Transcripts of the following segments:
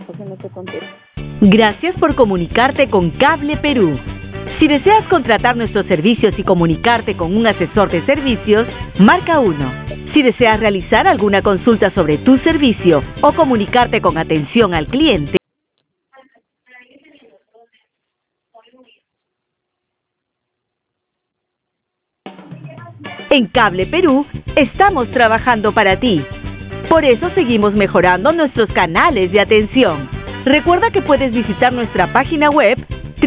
porque no te contesto. Gracias por comunicarte con Cable Perú. Si deseas contratar nuestros servicios y comunicarte con un asesor de servicios, marca 1. Si deseas realizar alguna consulta sobre tu servicio o comunicarte con atención al cliente, en Cable Perú estamos trabajando para ti. Por eso seguimos mejorando nuestros canales de atención. Recuerda que puedes visitar nuestra página web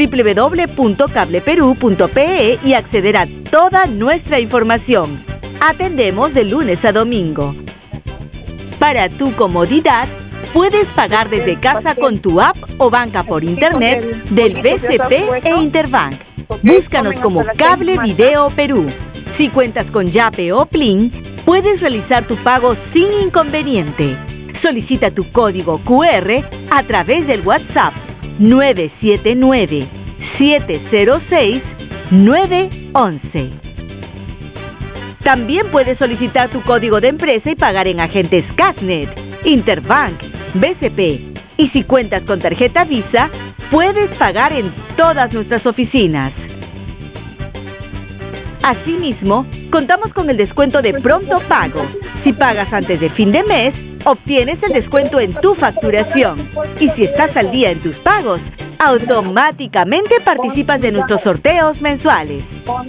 www.cableperu.pe y acceder a toda nuestra información. Atendemos de lunes a domingo. Para tu comodidad, puedes pagar desde casa con tu app o banca por internet del BCP e Interbank. Búscanos como Cable Video Perú. Si cuentas con Yape o Plin, puedes realizar tu pago sin inconveniente. Solicita tu código QR a través del WhatsApp 979-706-911. También puedes solicitar tu código de empresa y pagar en agentes Casnet, Interbank, BCP. Y si cuentas con tarjeta Visa, puedes pagar en todas nuestras oficinas. Asimismo, contamos con el descuento de pronto pago. Si pagas antes de fin de mes, obtienes el descuento en tu facturación. Y si estás al día en tus pagos, automáticamente participas de nuestros sorteos mensuales.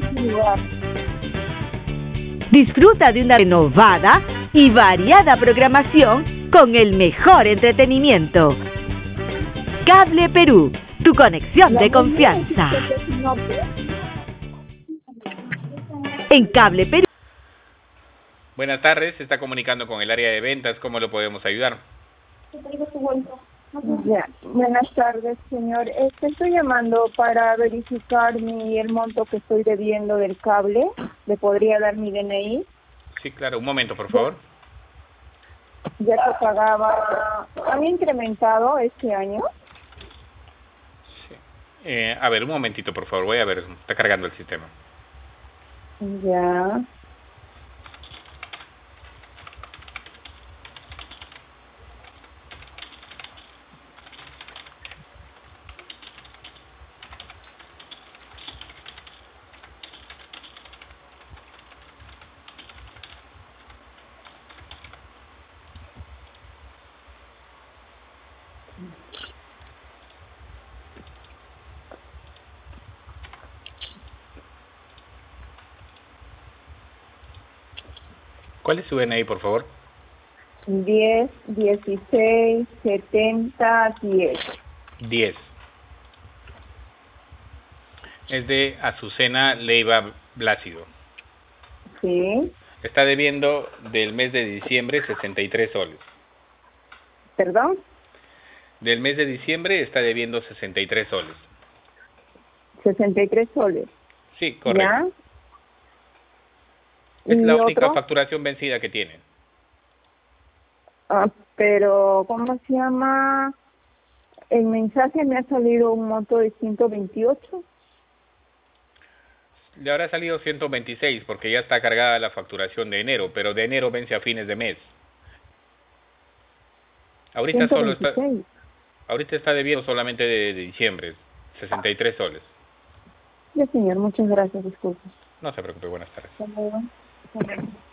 Disfruta de una renovada y variada programación con el mejor entretenimiento. Cable Perú, tu conexión de confianza. En Cable Perú. Buenas tardes, se está comunicando con el área de ventas. ¿Cómo lo podemos ayudar? Ya. Buenas tardes, señor. Estoy llamando para verificar el monto que estoy debiendo del cable. ¿Le podría dar mi DNI? Sí, claro. Un momento, por favor. Ya que pagaba... ¿Han incrementado este año? Sí. A ver, un momentito, por favor. Voy a ver, está cargando el sistema. Ya. ¿Cuál es su DNI, por favor? 10, 16, 70, 10. 10. Es de Azucena Leiva Blácido. Sí. Está debiendo del mes de diciembre 63 soles. ¿Perdón? Del mes de diciembre está debiendo 63 soles. 63 soles. Sí, correcto. ¿Ya? Es la única otro? facturación vencida que tiene. Pero, ¿cómo se llama? El mensaje me ha salido un monto de 128. Le habrá salido 126 porque ya está cargada la facturación de enero, pero de enero vence a fines de mes. Ahorita 126. ahorita está debiendo solamente de diciembre, 63 soles. Ya, señor, muchas gracias, disculpe. No se preocupe, buenas tardes. Hasta luego. Hasta luego.